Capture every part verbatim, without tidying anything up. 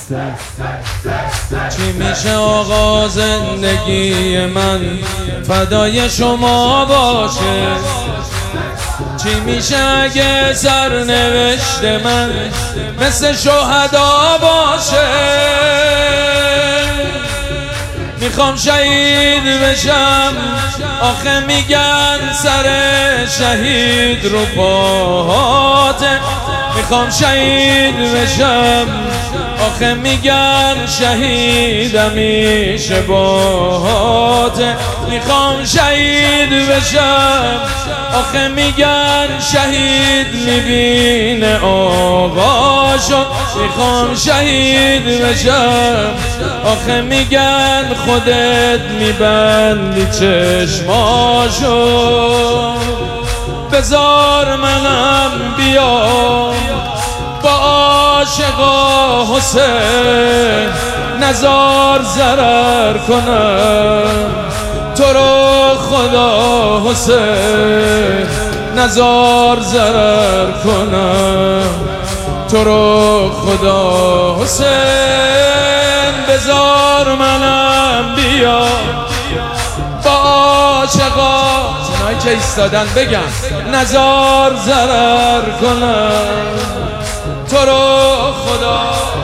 چی میشه آقا زندگی من فدای شما باشه؟ چی میشه اگه سرنوشت من مثل شهدا باشه؟ میخوام شهید بشم، آخه میگن سر شهید رو پاهاته. میخوام شهید بشم، آخه میگن شهید همیشه باهاته. میخوام شهید بشم، آخه میگن شهید میبینه آقاشو. میخوام شهید بشم، آخه میگن خودت میبندی چشماشو. بذار منم بیام با عاشقا حسین، نزار ضرر کنم تو رو خدا حسین، نزار ضرر کنم تو رو خدا حسین. بذار منم بیام با عاشقا، اونایی که ایستادن بگم نزار ضرر کنم تو رو خدا.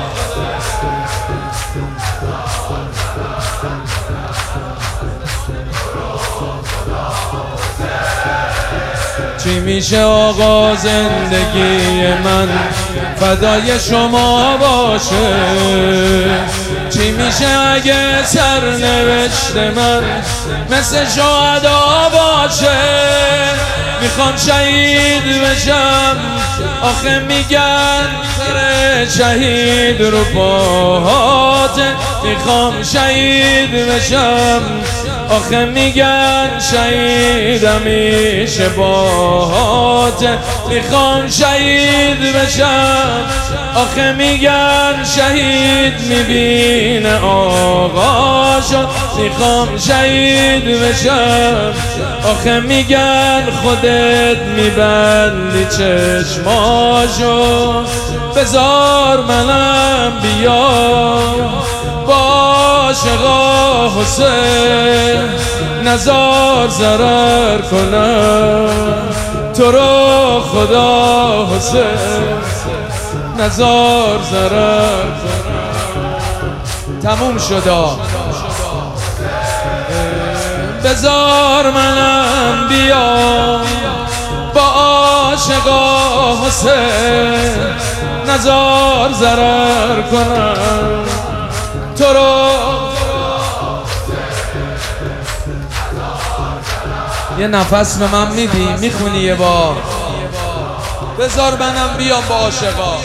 چی میشه آقا زندگی من فدای شما باشه؟ چی میشه اگه سرنوشت من مثل شهدا باشه؟ میخوام شهید بشم، آخه میگن سر شهید رو پاهاته. میخوام شهید بشم، آخه میگن شهید همیشه باهاته. میخوام شهید بشم، آخه میگن شهید میبینه آقاشو. میخوام شهید بشم، آخه میگن خودت میبندی چشماشو. بذار منم بیام با عاشقا حسین، نزار ضرر کنم تو رو خدا حسین، نزار ضرر کنم. تموم شدا. بذار منم بیام با عاشقا حسین، نزار ضرر کنم تو رو. یه نفس به من میدی؟ میخونی یه بار؟ بذار منم بیام با عاشقا.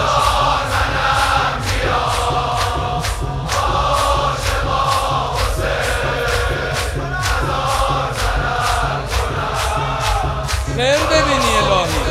خیر ببینی الهی.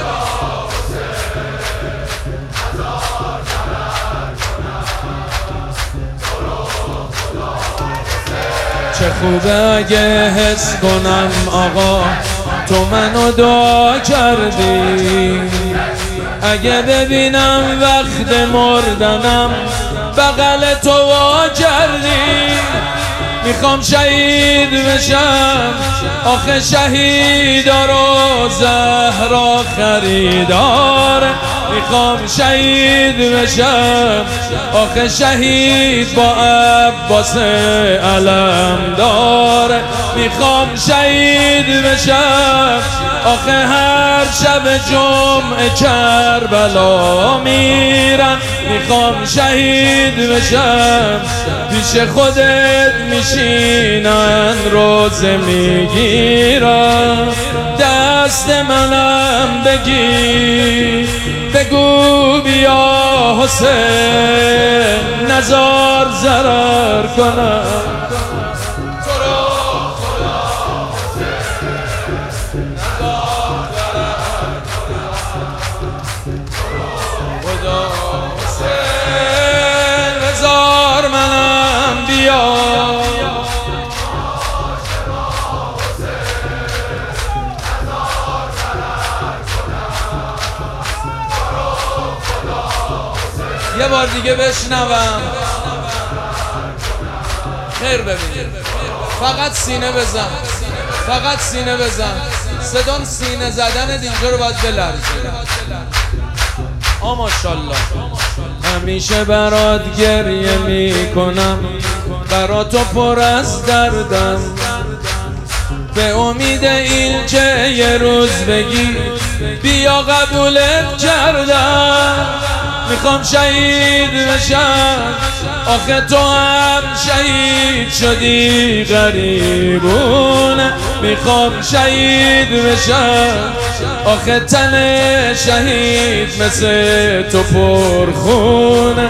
چه خوبه اگه حس کنم آقا تو منو دعا کردی، اگه ببینم وقت مردنم بغل تو وا کردی. میخوام شهید بشم، آخه شهیدا رو زهرا خریداره. میخوام شهید بشم، آخه شهید با عباس علم داره. میخوام شهید بشم، آخه هر شب جمعه کربلا میرم. میخوام شهید بشم، پیش خودت میشینن روزه میگیرم. دست منم بگی بگو بیا حسین، نزار ضرر کنم تو رو خدا حسین، نزار ضرر کنم خدا حسین. بذار منم بیا یه بار دیگه بشنوم. خیر ببینید، فقط سینه بزن، فقط سینه بزن. صدام سینه زدن اینجا رو باید بلرزه. آ ماشاءالله. همیشه برات گریه میکنم، برات تو پر از دردم، به امید این که یه روز بگی بیا قبولت کردم. میخوام شهید بشم، آخه تو هم شهید شدی غریبونه. میخوام شهید بشم، آخه تن شهید مثل تو پرخونه.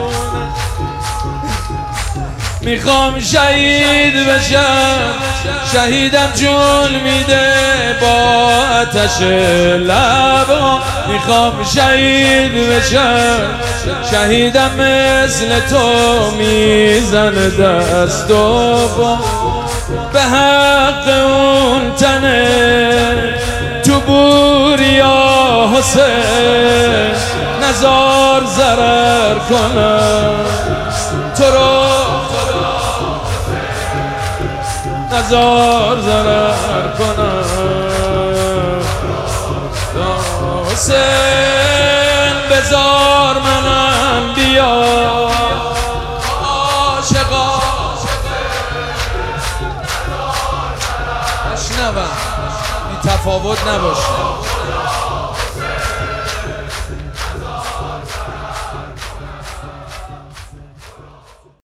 میخوام شهید بشم، شهیدم جون میده با آتش لبا. میخوام شهید بشم، شهیدم مثل تو میزنه دست و با. به حق اون تنه تو بوریا حسین، نزار ضرر کنم تو رو، نزار ضرر کنم حسین. بزار منم بیا عاشقا بشنوم، بی تفاوت نباشه.